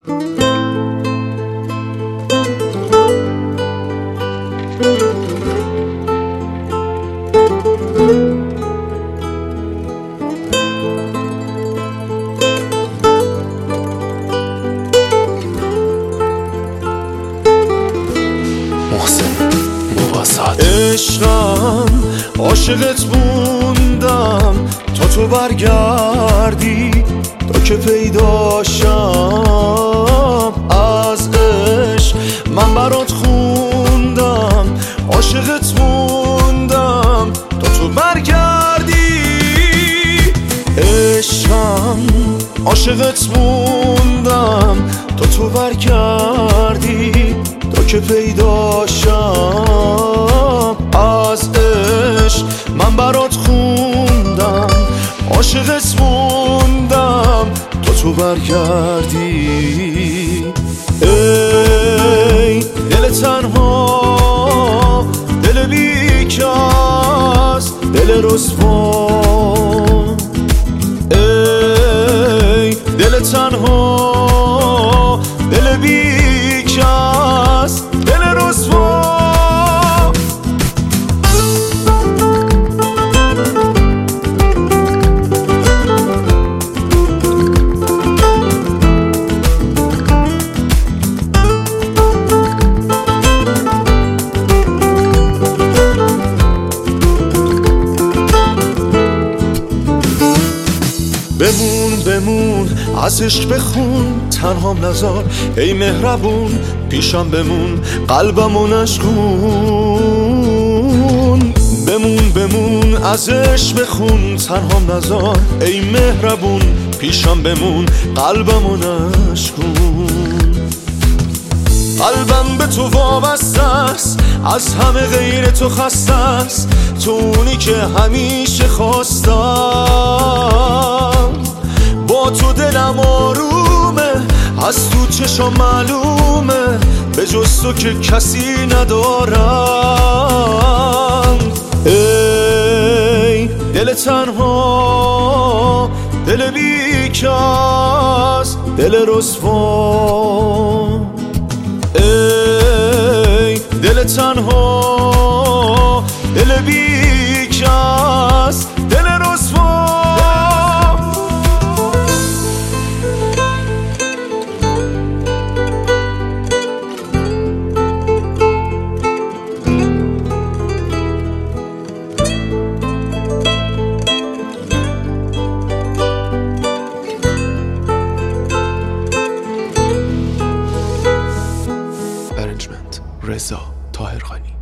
عشقم عاشقت موندم تا تو برگردی، تا که پیداشم از عشق من برات خوندم. عاشقت موندم تا تو برگردی، عشقم عاشقت موندم تا تو برگردی، تا که پیداشم از عشق من برات خوندم. عاشقت موندم تا تو برگردی. ای دل تنها، دل بیکس، دل رسوا. ای دل تنها، دل بیکس، دل رسوا. بمون بمون از عشق بخون، تنهام نذار ای مهربون. پیشم بمون قلبمو نشکون. بمون بمون از عشق بخون، تنهام نذار ای مهربون. پیشم بمون قلبمو نشکون. قلبم به تو وابسته است، از همه غیر تو خسته است. تو اونی که همیشه خواستم، با تو دلم آرومه، از تو چشم معلومه به جز تو که کسی ندارم. ای دل تنها، دل بیکس، دل رسوا. ای دل تنها، دل بیکس، دل رسوا. رضا طاهرخانی.